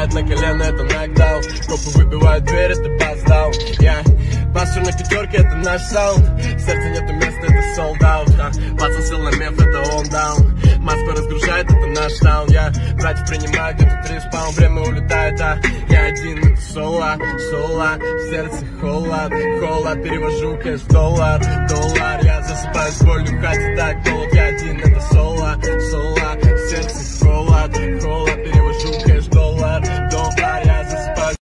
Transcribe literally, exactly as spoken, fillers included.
встать на колено, это нокдаун. Копы выбивают дверь, это баздаун. Я басу на пятерке, это наш саунд. В сердце нету места, это sold out. Пацан сел на меф, это он даун. Маску разгружает, это наш таун. Я братьев принимаю, где-то три спаун. Время улетает, а я один, это соло, соло. В сердце холод, холод. Перевожу кэш в доллар, доллар. Я засыпаю с болью, хате так голод. Я один, это соло, соло. В сердце холод, холод.